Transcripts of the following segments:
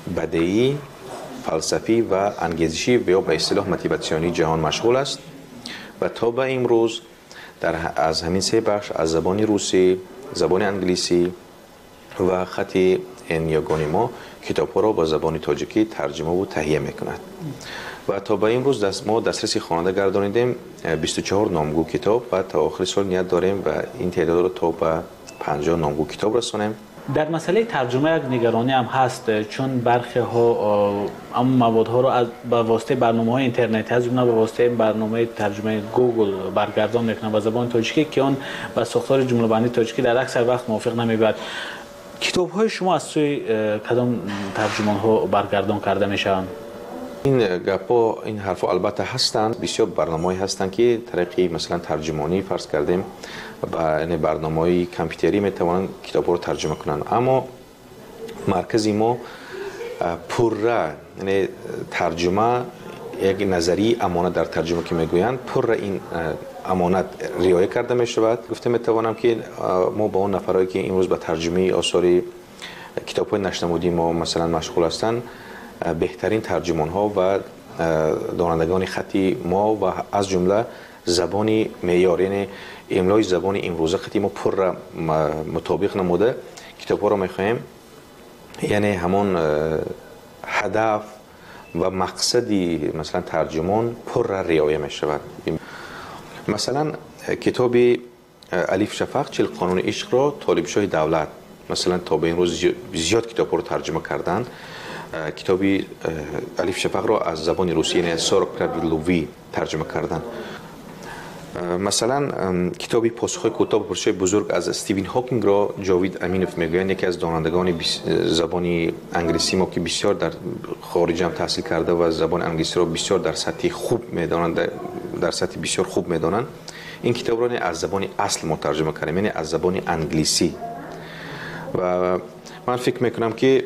بدیعی، فلسفی و انگیزشی یا به اصطلاح موتیواسیونی جهان مشغول است و تا به امروز از همین سه بخش از زبان روسی، زبان انگلیسی و خط یگانه ما کتاب‌ها را با زبان تاجیکی ترجمه و تهیه می‌کند و تا به امروز ما دسترسی خواننده گردانیدیم 24 نامگو کتاب و تا آخر سال نیت داریم و این تعداد را تا به 50 نامگو کتاب رسانیم. در مسئله ترجمه یک نگرانی هم هست، چون برخی ها اما موادها رو از به واسطه برنامه‌های اینترنتی از اونها به واسطه برنامه ترجمه گوگل برگردان میکنن به زبان تاجیکی که اون با ساختار جمله بندی تاجیکی در اکثر وقت موافق نمیبود. کتاب‌های شما از سوی کدام ترجمان‌ها برگردان کرده میشن؟ این گپا این حرفا البته هستند، بسیار برنامه‌ای هستند که طریقی مثلا ترجمانی فرض کردیم و این برنامه‌های کامپیوتری میتوانند کتاب‌ها رو ترجمه کنند، اما مرکزی ما پره یعنی ترجمه یک نظری امانت در ترجمه که میگویند پره این امانت رعایت کرده میشود. گفته میتوانم که ما با اون نفرایی که امروز به ترجمه آثار کتاب‌های نشنمودی ما مثلا مشغول هستند بهترین ترجمان ها و دانندگان خطی ما و از جمله زبان معیاری یعنی املای زبان امروزه خطی ما پر مطابق نموده کتاب ها را میخواهیم، یعنی همون هدف و مقصدی مثلا ترجمان پر رعایت می شود. مثلا کتاب الف شفق 40 قانون عشق را طالب‌شاه دولت مثلا تا به این روز زیاد کتاب رو ترجمه کردند. کتابی الف شفق را از زبان روسی یعنی سورک پراویلووی ترجمه کردند. مثلا کتابی پاسخ کوتاه به پرسش بزرگ از استیون هاکینگ را جاوید امینوف میگویند، یکی از دانندگان زبان انگلیسی ما که بسیار در خارج هم تحصیل کرده و زبان انگلیسی را بسیار در سطح خوب میدانند، در سطح بسیار خوب میدانند. این کتاب را از زبان اصل ما ترجمه کردیم، یعنی از زبان انگلیسی. و من فکر میکنم که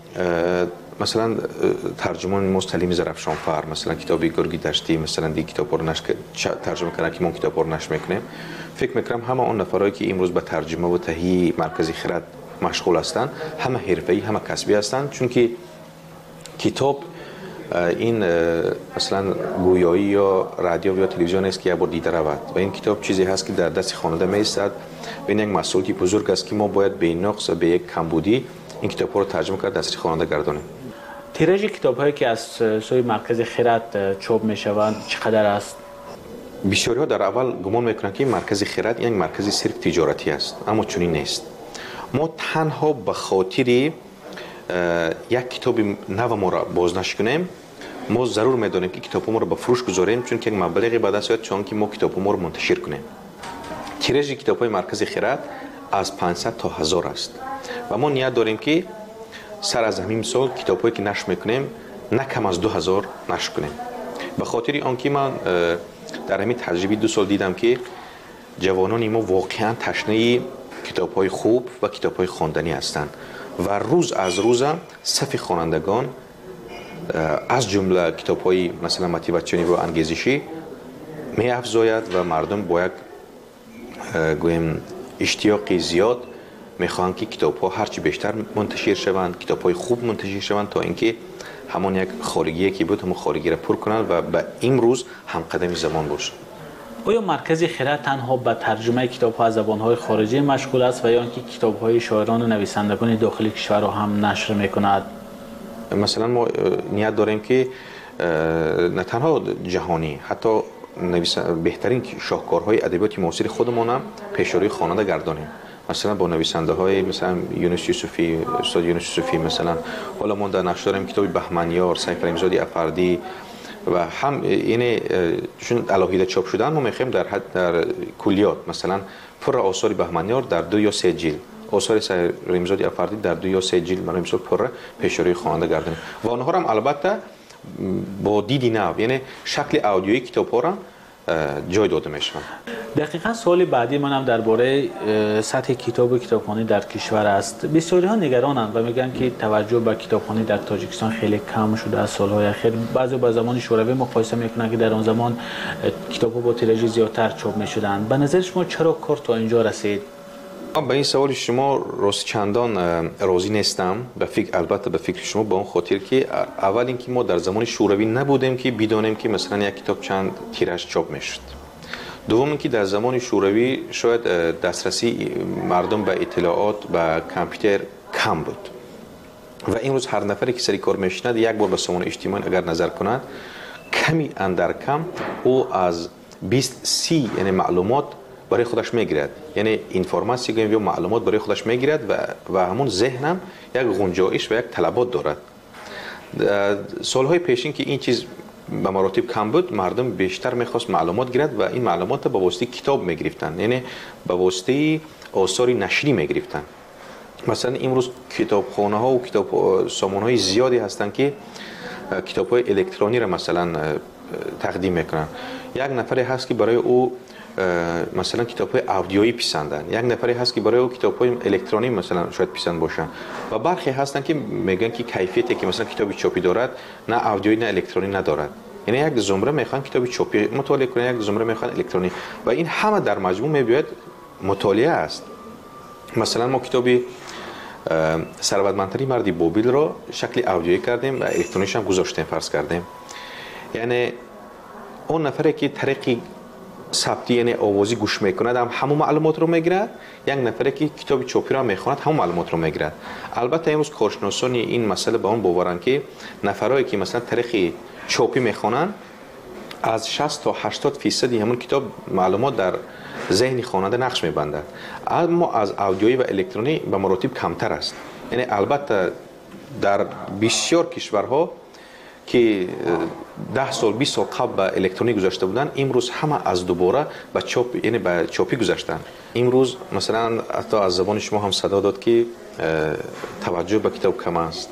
مثلا ترجمان مستلیم زرفشانفر مثلا کتابی گرگی دشتی مثلا دی کتاب رو ترجمه کردن که ما کتاب رو نشر میکنیم. فکر میکنم همه اون نفرایی که امروز به ترجمه و تهیه مرکزی خرد مشغول هستند همه حرفه‌ای همه کسبی هستند، چون که کتاب این مثلا گویایی یا رادیو یا تلویزیون است که یک بار دیده رود و این کتاب چیزی هست که در دست خواننده میایستد و این یک مسئولیتی بزرگ است که ما باید به نقص به یک کمبودی این کتاب رو ترجمه کرد دست خواننده گردانیم. تیراژ کتاب‌هایی که از سوی مرکز خرد چاپ می‌شوند چقدر است؟ بسیاری‌ها در اول گمان می‌کنند که مرکز خرد یک مرکز صرف تجارتی است، اما چنین نیست. ما تنها به خاطر یک کتاب نو ما را بازنشر کنیم ما ضرور می‌دانیم که کتاب ما را به فروش گذاریم، چون که یک مبلغی به دست میاد چون که ما کتاب ما را منتشر کنیم. تیراژ کتاب‌های مرکز خرد از 500 تا 1000 است و ما نیت داریم که سر از همین سال کتاب‌هایی که نشر میکنیم نه کم از 2000 نشر کنیم. به خاطر آنکه من در همین تجربه 2 سال دیدم که جوانان ما واقعا تشنه کتاب‌های خوب و کتاب‌های خواندنی هستند و روز از روز صف خوانندگان از جمله کتاب‌های مثلا موتیواسیونی و انگیزشی می افزاید و مردم با یک گویم اشتیاقی زیاد میخوان که کتاب‌ها هرچی بیشتر منتشر شوند، کتاب‌های خوب منتشر شوند تا اینکه همون یک خارگی که بود همون خارگی را پر کنند و به امروز هم قدم زمان باشه. آیا مرکز خرد تنها به ترجمه کتاب‌ها از زبان‌های خارجی مشغول است و یا اینکه کتاب‌های شاعران و نویسندگان داخلی کشور را هم نشر می‌کند؟ مثلا ما نیت داریم که نه تنها جهانی حتی بهترین شاهکارهای ادبیات معاصر خودمان هم پیش روی خواننده گردانیم. مثلا با نویسنده های مثلا یونس یوسفی، استاد یونس یوسفی مثلا، حالا ما در نشر داریم کتاب بهمنیار، سیف رحیم‌زاده افردی و هم یعنی چون علاوه چاپ شدن ما می‌خوایم در کلیات مثلا پر آثار بهمنیار در 2 یا 3 جلد، آثار سیف رحیم‌زاده افردی در 2 یا 3 جلد برای مثال پر پیش روی خواننده گردانیم و آنها هم البته با دیدی نو یعنی شکل آدیویی کتاب‌ها را جای داده میشوند. دقیقاً سوال بعدی منم درباره سطح کتاب و کتابخوانی در کشور است. بسیاری‌ها نگرانند و میگن که توجه به کتابخوانی در تاجیکستان خیلی کم شده از سالهای اخیر. بعضی با زمان شوروی مقایسه میکنن که در آن زمان کتاب‌ها با تیراژ زیادتر چاپ میشدند. به نظر شما چرا کار تا اینجا رسید؟ به این سوال شما راست چندان راضی نیستم. البته به فکر شما با اون خاطر که اول اینکه ما در زمان شوروی نبودیم که بدونیم که مثلا یک کتاب چند تیراژ چاپ میشد. دوم اینکه در زمان شوروی شاید دسترسی مردم به اطلاعات و کامپیوتر کم بود و امروز هر نفری که سری کار میشند یک بار به سامانه اجتماعی اگر نظر کند کمی اندر کم او از 20-30 یعنی معلومات برای خودش میگیرد، یعنی اینفورماسیون یا معلومات برای خودش میگیرد و همون ذهنم یک گنجایش و یک طلبات دارد. سالهای پیشین که این چیز به مراتب کم بود، مردم بیشتر میخواست معلومات گیرد و این معلومات به واسطه کتاب میگرفتن، یعنی به واسطه آثار نشری میگرفتن. مثلا امروز کتابخانه ها و سامان های زیادی هستند که کتاب های الکترونی را مثلا تقدیم میکنن. یک نفری هست که برای او مثلا کتاب های اودیویی پسندن، یک نفری هست که برای او کتاب های الکترونی مثلا شاید پسند باشن و برخی هستن که میگن که کیفیتی که مثلا کتابی چاپی دارد نه اودیویی نه الکترونی ندارد. یعنی یک زمره میخوان کتابی چاپی مطالعه کنن، یک زمره میخوان الکترونی و این همه در مجموع میباید مطالعه است. مثلا ما کتابی ثروتمندترین مرد بابل را شکل اودیویی کردیم و الکترونیش هم گذاشتیم، فرض کردیم. یعنی اون نفری که طریق ثبتی یعنی آوازی گوش میکند هم همون معلومات رو میگیرد، یک نفری که کتاب چاپی را میخواند همون معلومات رو میگیرد. البته امروز کارشناسان این مسئله به اون باورن که نفرایی که مثلا طریق چاپی میخوانند از 60 تا 80% همون کتاب معلومات در ذهن خواننده نقش میبندد، اما از اودیویی و الکترونی به مراتب کمتر است. یعنی البته در بسیار کشورها که 10 سال 20 سال قبل به الکترونی گذاشته بودن، امروز همه از دوباره به چاپ یعنی به چاپی گذاشتن. امروز مثلا حتی از زبان شما هم صدا داد که توجه به کتاب کم است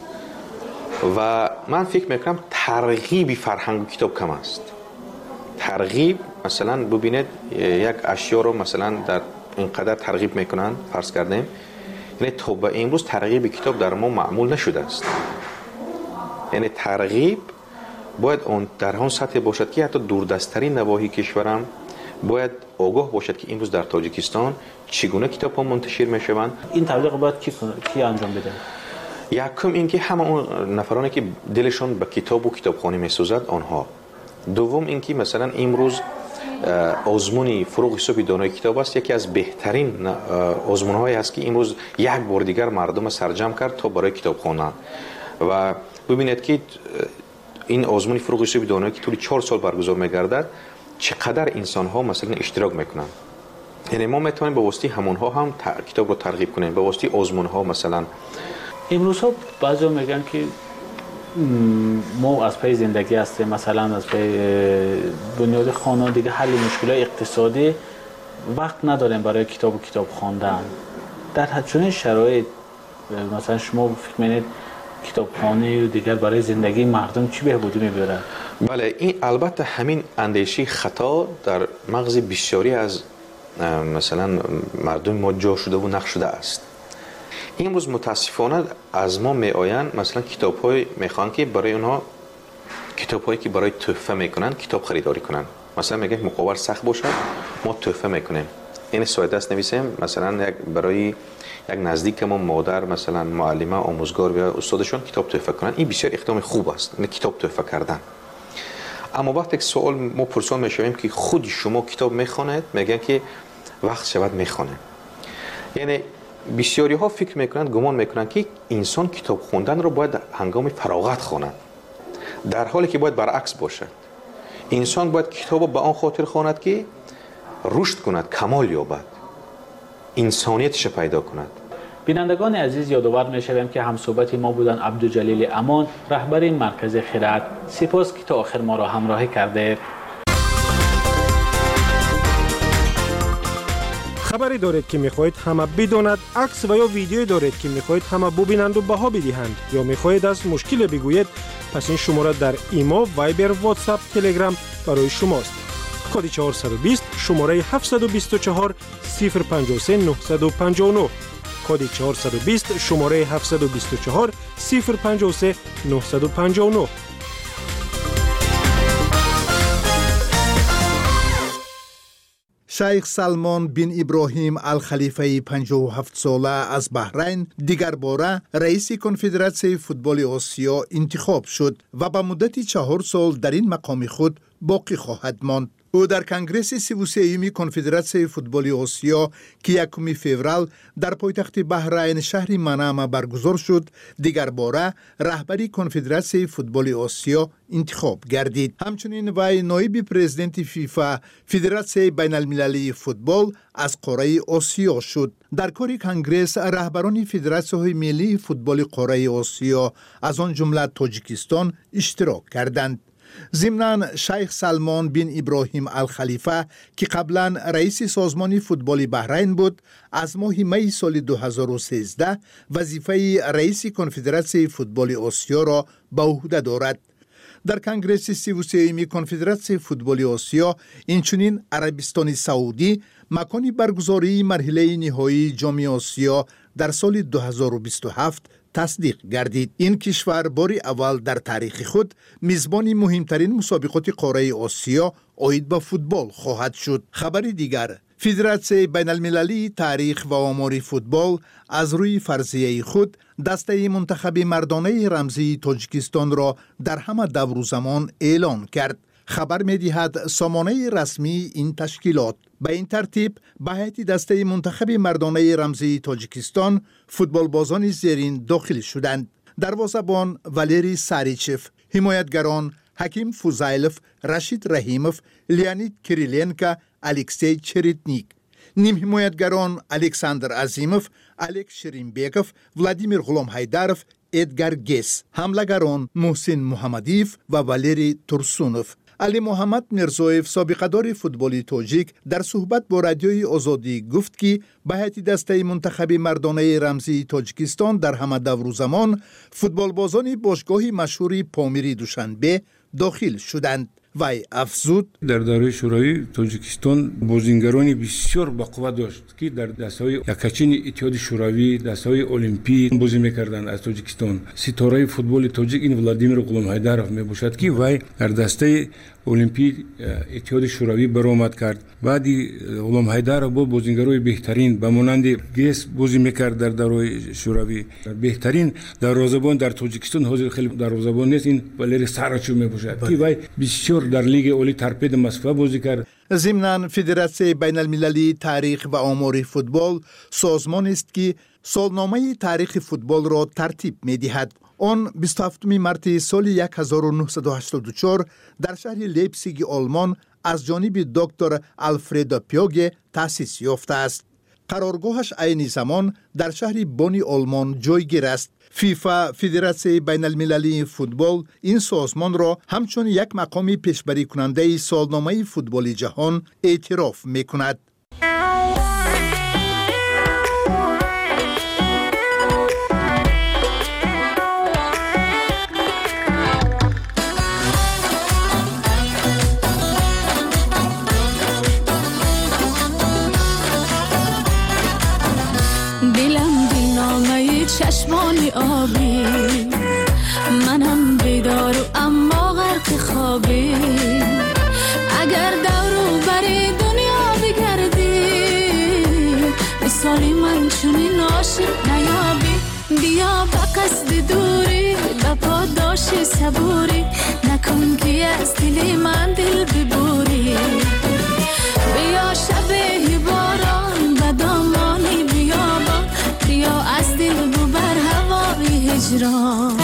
و من فکر میکنم ترغیب فرهنگ کتاب کم است. ترغیب مثلا ببینید یک اشیا رو مثلا در اینقدر ترغیب میکنن، فرض کردیم، یعنی تا به امروز ترغیب کتاب در ما معمول نشده است. یعنی ترغیب باید اون در اون سطح باشد که حتی دوردستترین نواحی کشورم باید آگاه باشد که امروز در تاجیکستان چگونه کتاب ها منتشر میشوند. این تبلیغ باید کی انجام بده؟ یکم اینکه همه اون نفرانی که دلشون به کتاب و کتابخوانی میسوزد آنها. دوم اینکه مثلا امروز آزمون فروغ حساب دانای کتاب است، یکی از بهترین آزمون هایی است که امروز یک بار دیگر مردم سرجم کرد تا برای کتاب خوانند و ببینید که این آزمون فروغ حساب دانایی که طول 4 سال برگزار میگردد چقدر انسان ها مثلا اشتراک میکنن. یعنی ما میتونیم به واسطه همونها هم کتاب رو ترغیب کنیم، به واسطه آزمون ها. مثلا امروز ها بعضی میگن که ما از پی زندگی هستیم، مثلا از پی بنیاد خانوادگی حل مشکلات اقتصادی وقت نداریم برای کتاب و کتاب خواندن. در چنین شرایط مثلا شما فکر می‌کنید کتابخانه و دیگر برای زندگی مردم چی بهبودی می‌بره؟ بله، این البته همین اندیشه خطا در مغز بسیاری از مثلا مردم ما جا شده و نقش شده است. امروز متاسفانه از ما میآیند مثلا کتاب‌های میخوان که برای اونها کتاب‌هایی که برای تحفه میکنن کتاب خریداری کنن. مثلا میگن مقابل سخت باشه ما تحفه میکنیم، این ساده است نویسیم مثلا برای یک نزدیک ما مادر مثلا معلمه آموزگار یا استادشون کتاب تحفه کنن. این بسیار اقدام خوب است، این کتاب تحفه کردن. اما وقتی که سوال ما پرسان میشویم که خود شما کتاب میخوانید، میگن که وقت شود میخوانه. یعنی بسیاری ها فکر میکنند، گمان میکنند که انسان کتاب خوندن رو باید هنگام فراغت خواند، در حالی که باید برعکس باشد. انسان باید کتاب به آن خاطر خواند که رشد کند، کمال یابد، انسانیتش پیدا کند. بینندگان عزیز، یادآور میشویم که همصحبت ما بودن عبدالجلیل امان، رهبر این مرکز خرد. سپاس که تا آخر ما را همراهی کرده. خبری دارید که میخواهید همه بداند، عکس و یا ویدیویی دارید که میخواهید همه ببینند و بها بدهند، یا میخواهید از مشکل بگویید، پس این شماره در ایما، وایبر، واتساپ، تلگرام برای شماست. کد 420 شماره 724 053 959. کد 420 شماره 724 053 959. شیخ سلمان بن ابراهیم الخلیفه 57 ساله از بحرین دیگر باره رئیس کنفدراسیون فوتبال آسیا انتخاب شد و به مدت 4 سال در این مقام خود باقی خواهد ماند. او در کنگره 33 کنفدراسیون فوتبال آسیا که 1 فوریه در پایتخت بحرین شهر منامه برگزار شد، دیگر باره رهبری کنفدراسیون فوتبال آسیا انتخاب گردید. همچنین وی نایب پرزیدنت فیفا فدراسیون بین المللی فوتبال از قاره آسیا شد. در کار کنگره رهبران فدراسیون ملی فوتبال قاره آسیا از آن جمله تاجیکستان اشتراک کردند. ضمناً شیخ سلمان بن ابراهیم الخلیفه که قبلا رئیس سازمان فوتبال بحرین بود، از ماه می سال 2013 وظیفه رئیس کنفدراسیون فوتبال آسیا را به عهده دارد. در کنگره 33 کنفدراسیون فوتبال آسیا اینچنین عربستان سعودی مکان برگزاری مرحله نهایی جام آسیا در سال 2027 تصدیق گردید. این کشور بار اول در تاریخ خود میزبان مهمترین مسابقات قاره آسیا عاید به فوتبال خواهد شد. خبر دیگر، فدراسیون بین المللی تاریخ و آمار فوتبال از روی فرضیه خود دسته منتخب مردانه رمزی تاجیکستان را در همه دور و زمان اعلان کرد. خبر می‌دهد سامانه رسمی این تشکیلات به این ترتیب به هیئت دسته منتخب مردانه رمزی تاجیکستان فوتبال بازان زیرین داخل شدند: دروازه‌بان والری ساریچف، حمایتگران حکیم فوزایلوف، رشید رحیموف، لیانید کریلینکا، الکسی چریتنیک، نیم حمایتگران الکساندر عظیموف، الکس شرینبیکوف، ولادیمیر غلام حیدروف، ادگار گیس، حمله‌گران محسن محمدیف و والری ترسونوف. علی محمد میرزویف، سابقه‌دار فوتبال تاجیک، در صحبت با رادیوی آزادی گفت که به هیئت دسته منتخب مردانه رمزی تاجیکستان در همه دور و زمان فوتبال بازان باشگاه مشهور پامیری دوشنبه داخل شدند. وی افزود در دوره شوروی تاجیکستان بازیگرانی بسیار با قوت داشت که در دسته‌های یکچین اتحاد شوروی، دسته‌های المپیک بازی می‌کردند. از تاجیکستان ستاره فوتبال تاجیک این ولادیمیر غلام حیدروف میباشد که وی در دسته المپیک اتحاد شوروی برآمد کرد. بعدی غلام حیدروف با بازیگرای بهترین به مانند گیس بازی می‌کرد در دوره شوروی. بهترین دروازه‌بان در تاجیکستان حاضر خیلی دروازه‌بان نیست، این والری ساراچوف میباشد که وی بسیار در لیگ اولی ترپید مصفا بازی کرد. ضمناً فدراسیون بین المللی تاریخ و آمار فوتبال سازمان است که سالنامه تاریخ فوتبال را ترتیب می‌دهد. آن 27 مارس سال 1984 در شهر لیپزیگ آلمان از جانب دکتر آلفرد پیوگه تأسیس یافته است. قرارگاهش عین زمان در شهر بونی آلمان جایگیر است. فیفا فدراسیون بین المللی فوتبال این سازمان را همچون یک مقام پیشبری کننده سالنامه فوتبال جهان اعتراف می‌کند. چشمانی آبی، منم بیدار و اما غرق خوابی. اگر دورو بری دنیا بگردی، مثالی من چونین عاشق نیابی. بیا با قصد دوری، با پاداش صبوری، نکن که از دل من دل ببوری. بیا شبه باران و دامانی بیابان، بیا از دل ببر هوای هجران.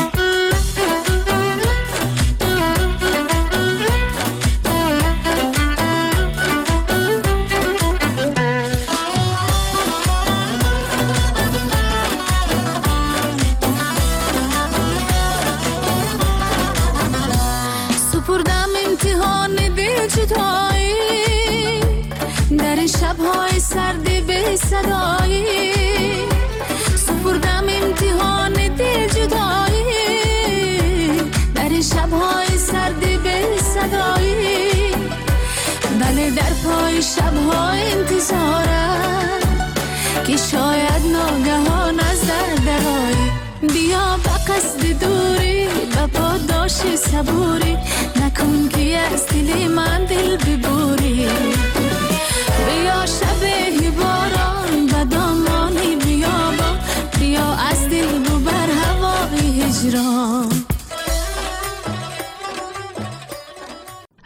سپردم امتحان دل جدایی، در این شب‌های سرد به صدایی. سپردم امتحان دل جدایی، در این شب‌های سرد به صدایی. بله در پای شب‌ها انتظارم که شاید ناگهان از درایی. بیا با قصد دوری، با پاداش صبوری، نکن که از دل من دل ببوری. بیا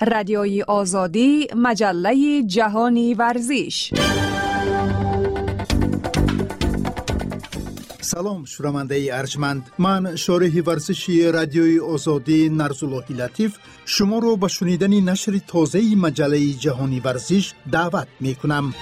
رادیوی آزادی، مجله جهانی ورزش. سلام شنونده ارجمند، من شارح ورزشی رادیوی آزادی نرزاللهی لطیف شما رو به شنیدن نشر تازه مجله جهانی ورزش دعوت می کنم.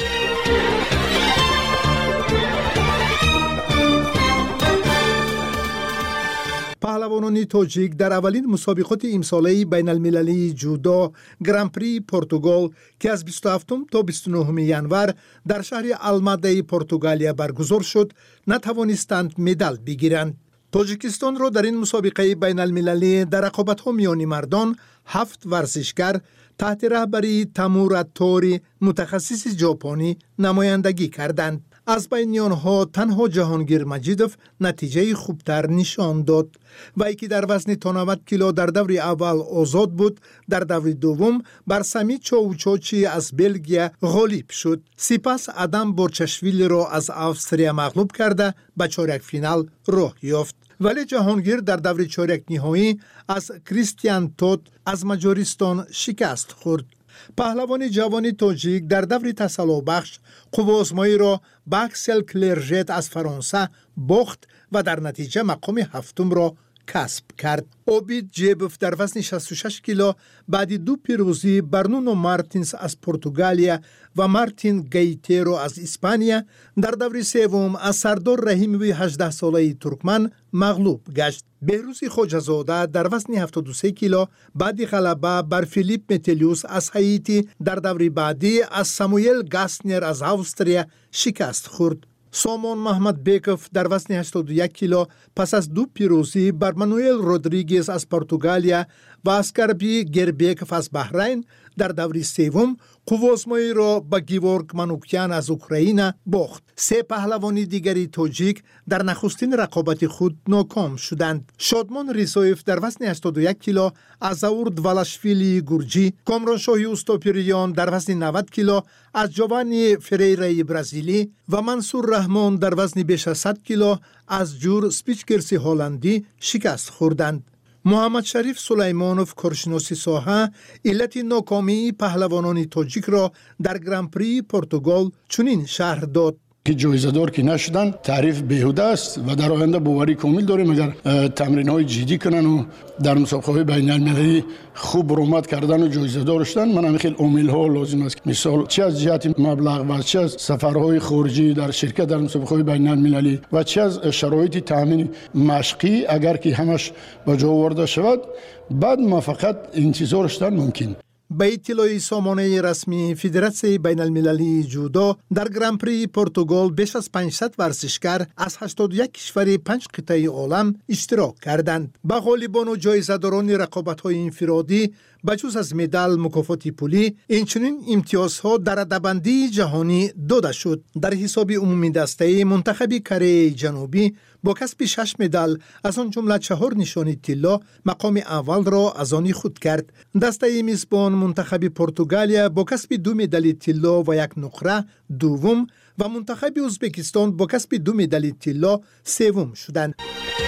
پهلوانان تاجیک در اولین مسابقات امساله بین المللی جودو گرانپری پرتغال که از 27 تا 29 ینور در شهر الماده پرتغالیا برگزار شد نتوانستند مدال بگیرند. تاجیکستان را در این مسابقه بین المللی در رقابت‌ها میان مردان 7 ورزشگر تحت رهبری تامورا توری متخصص ژاپنی نمایندگی کردند. از بین آنها تنها جهانگیر مجیدوف نتیجه خوبتر نشان داد. وی که در وزن تا 90 کیلو در دور اول آزاد بود، در دور دوم بر سمی چاوچاچی از بلژیم غالب شد. سپس آدم بورچشویلی را از استرالیا مغلوب کرده به چهارک فینال راه یافت. ولی جهانگیر در دور چهارک نهایی از کریستیان توت از مجارستان شکست خورد. پهلوان جوان تاجیک در دور تسلا بخش قوازمایی را به اکسل کلرژت از فرانسه باخت و در نتیجه مقام هفتم را کسب کرد. اوبید جیبوف در وزن 66 کیلو بعد دو پیروزی بر نونو مارتینز از پرتغالیا و مارتین گیتیرو از اسپانیا در دور سوم از سردار رحیموی 18 ساله ترکمن مغلوب گشت. بهروز خواجه‌زاده در وزن 73 کیلو بعد غلبه بر فیلیپ متلیوس از هایتی در دور بعدی از ساموئل گاسنر از استرالیا شکست خورد. سامان محمد بیکوف در وزن 81 کیلو پس از دو پیروزی بر مانوئل رودریگز از پرتغالیا و اسکربی گربیکوف از بحرین در دور سوم قوازمایی را با گیورگ مانوکیان از اوکراین باخت. 3 پهلوان دیگری تاجیک در نخستین رقابت خود ناکام شدند. شادمان ریزایف در وزن 81 کیلو از زاور دوالاشویلی گورجی، کامران شاهی اوستاپیریان در وزن 90 کیلو از جوانی فریرای برزیلی و منصور رحمان در وزن بیش از 100 کیلو از جور سپیچکرسی هلندی شکست خوردند. محمد شریف سلیمانوف کارشناسی ساحه علت ناکامی پهلوانان تاجیک را در گرانپری پرتغال چنین شرح داد که جایزه‌دار که نشدن تعریف بیهوده است و در آینده باوری کامل داریم اگر تمرین‌های جدی کنن و در مسابقه‌های بین‌المللی خوب برآمد کردن و جایزه‌دار شدن. من خیلی عامل‌ها لازم است، مثال چه از جهت مبلغ و چه از سفرهای خارجی در شرکت در مسابقه‌های بین‌المللی و چه از شرایط تامین مشقی اگر که همش به جا آورده شود بعد ما فقط انتظار شدن ممکن. به اطلاع سامانه رسمی فدراسیون بین المللی جودو در گرانپری پرتغال بیش از 500 ورزشکار از 81 کشور 5 قطعه عالم اشتراک کردند. به غالبان و جایزه‌داران رقابت‌های انفرادی بجز از مدال مکافات پولی اینچنین امتیازها در رده‌بندی جهانی داده شد. در حساب عمومی دسته منتخب کره جنوبی با کسب 6 مدال از آن جمله 4 نشانی طلا مقام اول را از آن خود کرد. دسته میزبان منتخب پرتغالیا با کسب 2 مدال طلا و 1 نقره دوم و منتخب ازبکستان با کسب 2 مدال طلا سوم شدند.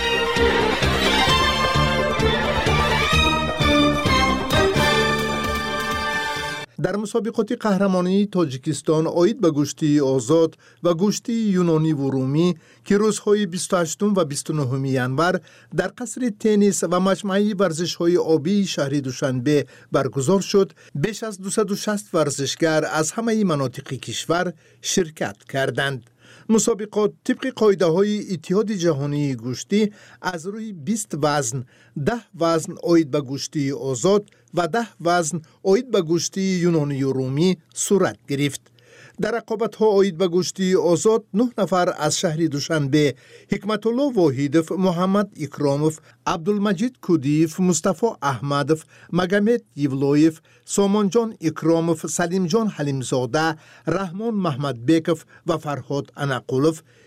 در مسابقات قهرمانی تاجیکستان آید به گشتی آزاد و گشتی یونانی و رومی که روزهای 28 و 29 ینور در قصر تنیس و مجمع ورزش‌های آبی شهر دوشنبه برگزار شد، بیش از 260 ورزشگر از همه مناطق کشور شرکت کردند. مسابقات طبق قاعده‌های اتحاد جهانی گشتی از روی 20 وزن، 10 وزن آید به گشتی آزاد و 10 وزن آید به گشتی یونانی و رومی صورت گرفت. در رقابت‌ها آید به گشتی آزاد 9 نفر از شهر دوشنبه، حکمت الله واحدوف، محمد اکراموف، عبدالمجید کودیف، مصطفی احمدوف، مگمد یولویف، سامان جان اکراموف، سلیم جان حلیمزاده، رحمان محمد بیکوف و فرهاد انقلوف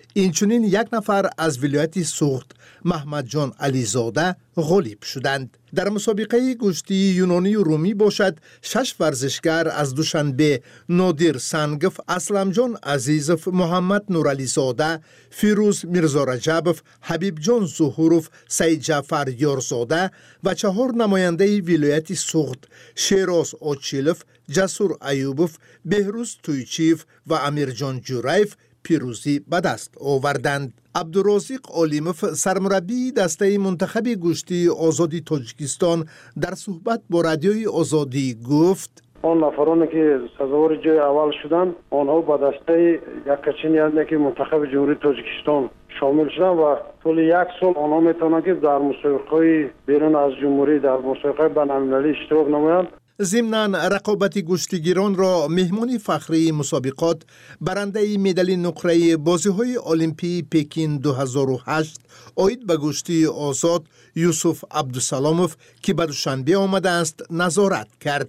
اینچنین یک نفر از ولایت سوخت محمد جان علیزاده غالب شدند. در مسابقه گشتی یونانی و رومی باشد 6 ورزشگر از دوشنبه نادر سنگف، اسلم جان عزیزف، محمد نورعلی زاده، فیروز میرزا رجبف، حبیب جان ظهورف، سید جعفر یارزاده و 4 نماینده ولایت سوخت شیراز آچیلف، جسور ایوبف، بهروز تویچیف و امیر جان جورایف پیروزی به دست آوردند. عبدالرازق علیموف سرمربی دسته منتخب گشتی آزادی تاجیکستان در صحبت با رادیوی آزادی گفت: آن نفرانی که سزاوار جای اول شدند آنها با دسته یکچین یعنی که منتخب جمهوری تاجیکستان شامل شدند و طول 1 سال آنها میتونند که در مسابقه بیرون از جمهوری در مسابقه بین‌المللی اشتراک نمایند. ضمناً رقابت گشتیگیران را مهمان فخری مسابقات برنده مدال نقره بازی‌های المپی پکین 2008 عاید به گشتی آزاد یوسف عبدالسلاموف که به دوشنبه آمده است نظارت کرد.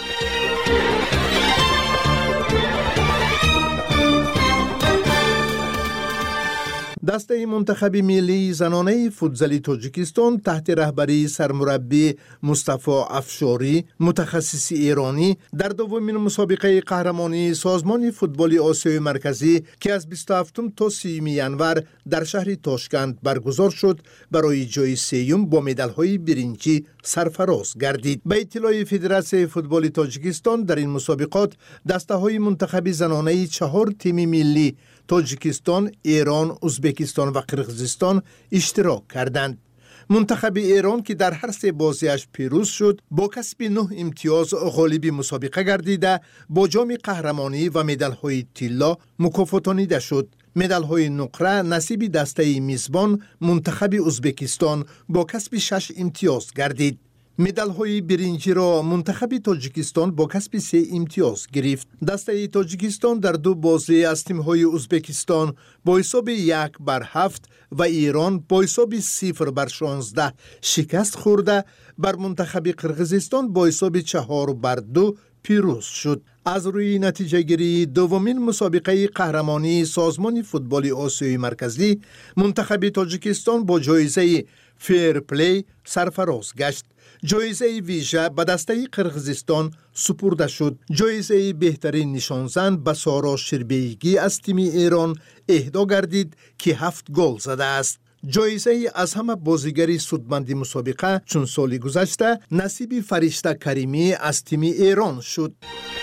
دسته منتخب ملی زنانه فوتزال تاجیکستان تحت رهبری سرمربی مصطفی افشاری متخصص ایرانی در دومین مسابقه قهرمانی سازمان فوتبال آسیای مرکزی که از 27 تا 30 ینور در شهر تاشکند برگزار شد برای جای سوم با مدال‌های برنجی سرفراز گردید. به اطلاع فدراسیون فوتبال تاجیکستان در این مسابقات دسته‌های منتخب زنانه 4 تیم ملی تاجیکستان، ایران، ازبکستان و قرقیزستان اشتراک کردند. منتخب ایران که در هر 3 بازیش پیروز شد با کسب 9 امتیاز غالب مسابقه گردیده با جام قهرمانی و مدال‌های طلا مکافاتانیده شد. مدال‌های نقره نصیب دسته میزبان منتخب ازبکستان با کسب 6 امتیاز گردید. مدال‌های برنجی را منتخب تاجیکستان با کسب 3 امتیاز گرفت. دسته تاجیکستان در 2 بازی از تیم‌های ازبکستان با حساب 1-7 و ایران با حساب 0-16 شکست خورده بر منتخب قرقیزستان با حساب 4-2 پیروز شد. از روی نتیجه گیری دومین مسابقه قهرمانی سازمان فوتبال آسیای مرکزی منتخب تاجیکستان با جایزه فیر پلی سرفراز گشت. جایزه ویژه به دسته قرقیزستان سپرده شد. جایزه بهترین نشانزن به سارا شربیگی از تیم ایران اهدا گردید که 7 گل زده است. جایزه از همه بازیگری سودمند مسابقه چون سال گذشته نصیب فرشته کریمی از تیم ایران شد.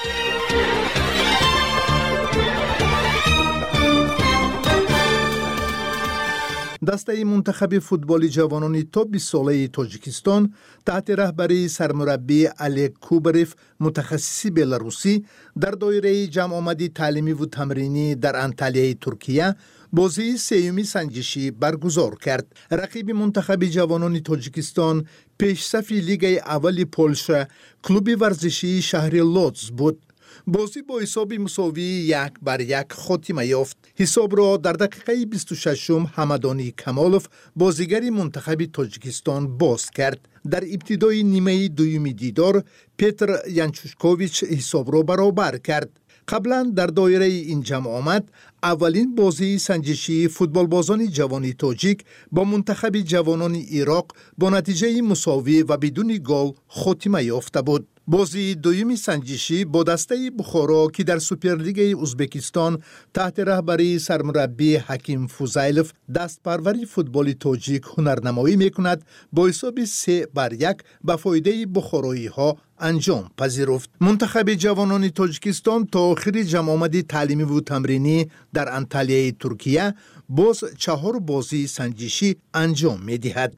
دسته منتخب فوتبال جوانان تا 20 ساله تاجیکستان تحت رهبری سرمربی علی کوبریف متخصص بلاروسی در دایره جمع آمدی تعلیمی و تمرینی در انطالیای ترکیه بازی سیومی سنجشی برگزار کرد. رقیب منتخب جوانان تاجیکستان پیشصف لیگ اول پولشا کلوب ورزشی شهر لودز بود. بازی با حساب مساوی 1-1 خاتمه یافت. حساب را در دقیقه 26 حمدانی کمالوف بازیگر منتخب تاجیکستان باز کرد. در ابتدای نیمه دوم دیدار پیتر ینچوشکوویچ حساب را برابر کرد. قبلا در دایره این جمع آمد اولین بازی سنجشی فوتبال بازان جوانی تاجیک با منتخب جوانان عراق با نتیجه مساوی و بدون گل خاتمه یافته بود. بازی دومی سنجشی با دسته بخارا که در سوپرلیگ ازبکستان تحت رهبری سرمربی حکیم فوزایلوف دستپروری فوتبال تاجیک هنرنمایی میکند با حساب 3-1 به فایده بخارایی ها انجام پذیرفت. منتخب جوانان تاجیکستان تا آخر جمع آمدی تعلیمی و تمرینی در انطالیای ترکیه باز 4 بازی سنجشی انجام میدهد.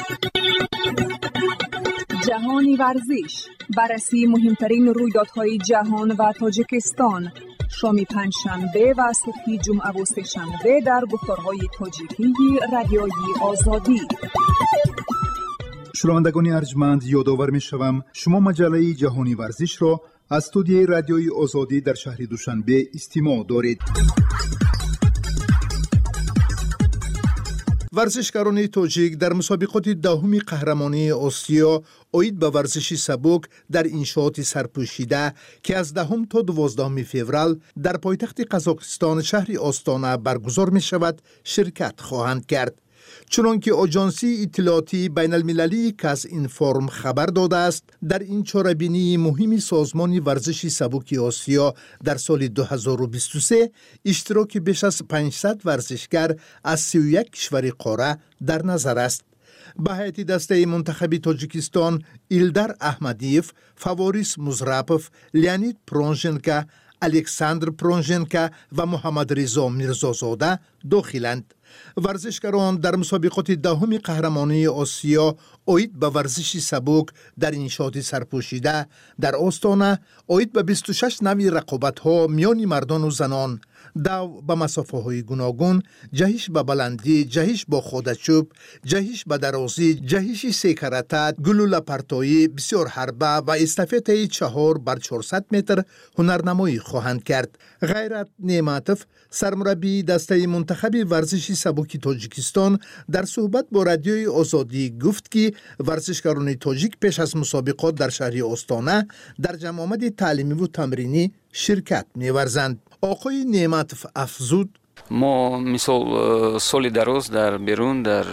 جهانی ورزش، بررسی مهمترین رویدادهای جهان و تاجیکستان، شام پنجشنبه و صبح جمعه و سه‌شنبه در گفتارهای تاجیکی رادیوی آزادی. شنوندگان ارجمند، یادآور می‌شوم شما مجله جهانی ورزش را از استودیوی رادیوی آزادی در شهر دوشنبه استماع دارید. ورزشکاران تاجیک در مسابقات دهم قهرمانی آسیا اوید به ورزش سبک در انشاءات سرپوشیده که از 10 تا 12 فوریه در پایتخت قزاقستان شهر آستانه برگزار می شود شرکت خواهند کرد. چنانکه آژانسی اطلاعاتی بین المللی که از این فرم خبر داده است، در این چاره‌بینی مهمی سازمان ورزش سبک آسیا در سال 2023 اشتراک بیش از 500 ورزشگر از 31 کشور قاره در نظر است. به هیئت دسته منتخب تاجیکستان ایلدار احمدیف، فواریس مزرپوف، لیانید پرونژنکا، الکساندر پرونژنکا و محمد رضا میرزازاده داخلند. ورزشکاران در مسابقات دهم قهرمانی آسیا اوید به ورزش سبک در انشاءات سرپوشیده در آستانه اوید به 26 نوع رقابت‌ها میان مردان و زنان، دو به مسافه های گوناگون، جهش به بلندی، جهش با خودچوب، جهش به درازی، جهش سیکرته، گلوله پرتایی، بسیار حربه و استافette 4 بر 400 متر هنرنمایی خواهند کرد. غیرت نعمتوف، سرمربی دسته منتخب ورزش سبک تاجیکستان، در صحبت با رادیوی آزادی گفت که ورزشکاران تاجیک پیش از مسابقات در شهر آستانه در جمع تعلیمی و تمرینی شرکت می‌ورزند. آقای نعمتوف افزود: ما مثال سال دراز در بیرون در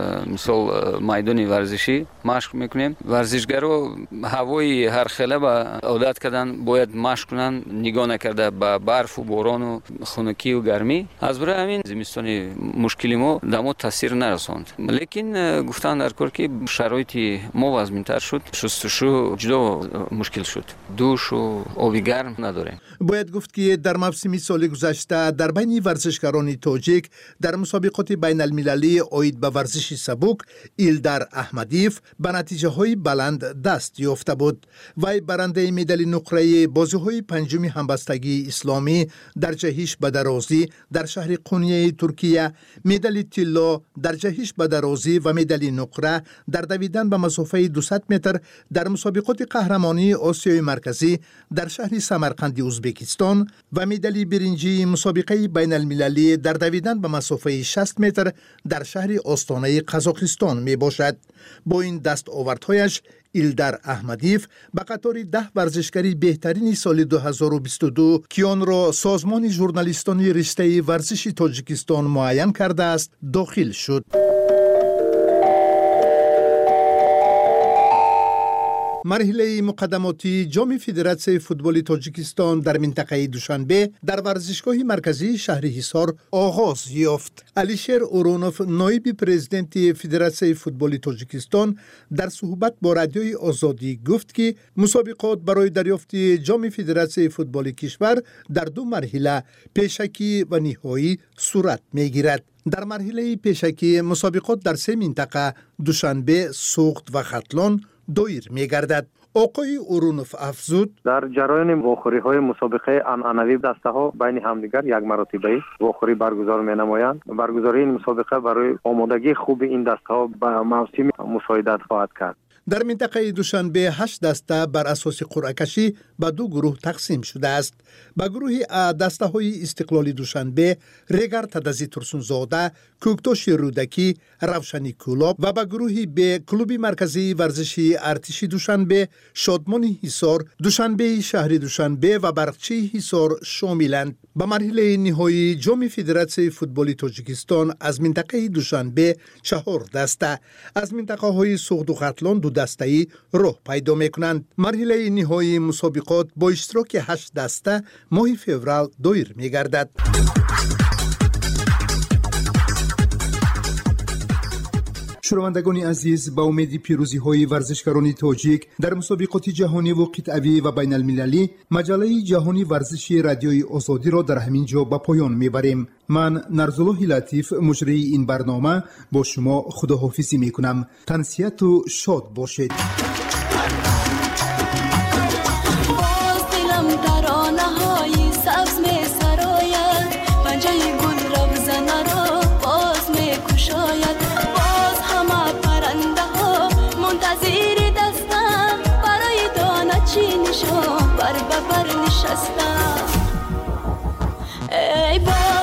مثال میدان ورزشی مشق میکنیم. ورزشگرا هوای هر خیلی با عادت کردن باید مشق کنن، نگاه نکرده به برف و باران و خنکی و گرمی. از برای همین زمستانی مشکلی ما دما تاثیر نرساند. لیکن گفتن در کار که شرایط ما وزمین‌تر شد، شستشو جدا مشکل شد، دوش و آب گرم نداریم. باید گفت که در موسم سال گذشته در بین ورزشکاران تاجیک در مسابقات بین المللی اوید به ورزش سبک ایلدار احمدیف به نتیجه های بلند دست یافته بود. وی برنده مدال نقره بازی های پنجم همبستگی اسلامی در جهش به درازی در شهر قونیه ترکیه، مدال طلا در جهش به درازی و مدال نقره در دویدن به مسافه 200 متر در مسابقات قهرمانی آسیای مرکزی در شهر سمرقند ازبکستان و مدال برنجی مسابقه بین المللی در دویدن به مسافه 60 متر در شهر آستانه قزاقستان می باشد. با این دستاوردهایش ایلدار احمدیف به قطار 10 ورزشکاری بهترین سال 2022 که آن را سازمان ژورنالیستان رشته ورزش تاجیکستان معین کرده است داخل شد. مرحله مقدماتی جام فدراسیون فوتبال تاجیکستان در منطقه دوشنبه در ورزشگاه مرکزی شهر حصار آغاز یافت. علیشیر اورونوف، نایب پرزیدنت فدراسیون فوتبال تاجیکستان، در صحبت با رادیوی آزادی گفت که مسابقات برای دریافت جام فدراسیون فوتبال کشور در 2 مرحله پیشکی و نهایی صورت می‌گیرد. در مرحله پیشکی مسابقات در 3 منطقه دوشنبه، سوخت و ختلان دایر می‌گردد. آقای اورونوف افزود: در جریان واخوری‌های مسابقه عنعنوی دسته‌ها بین همدیگر یک مرتبه واخوری برگزار می‌نمایند. برگزاری این مسابقه برای آمادگی خوب این دسته‌ها به موسم مساعدت خواهد کرد. در منطقه دوشنبه 8 دسته بر اساس قرعه کشی به 2 گروه تقسیم شده است. به گروه ا دسته های استقلال دوشنبه، ریگر تدزی ترسونزاده، کوکتاش رودکی، روشنی کولاب و به گروه ب کلوب مرکزی ورزشی ارتشی دوشنبه، شادمان حصار، دوشنبه شهر دوشنبه و برقچی حصار شاملند. به مرحله نهایی جام فدراسیون فوتبال تاجیکستان از منطقه دوشنبه 4 دسته، از منطقه های سوخت و ختلان 2 دسته‌ای راه پیدا می‌کنند. مرحله نهایی مسابقات با اشتراک 8 دسته ماه فوریه دایر می‌گردد. شنوندگان عزیز، با امید پیروزی های ورزشکاران تاجیک در مسابقات جهانی و قطعی و بین المللی، مجله جهانی ورزشی رادیوی آزادی را در همین جا به پایان میبریم. من نرزالله لطیف، مجری این برنامه، با شما خداحافظی میکنم. تنسیت و شاد باشید. بر نشستم ای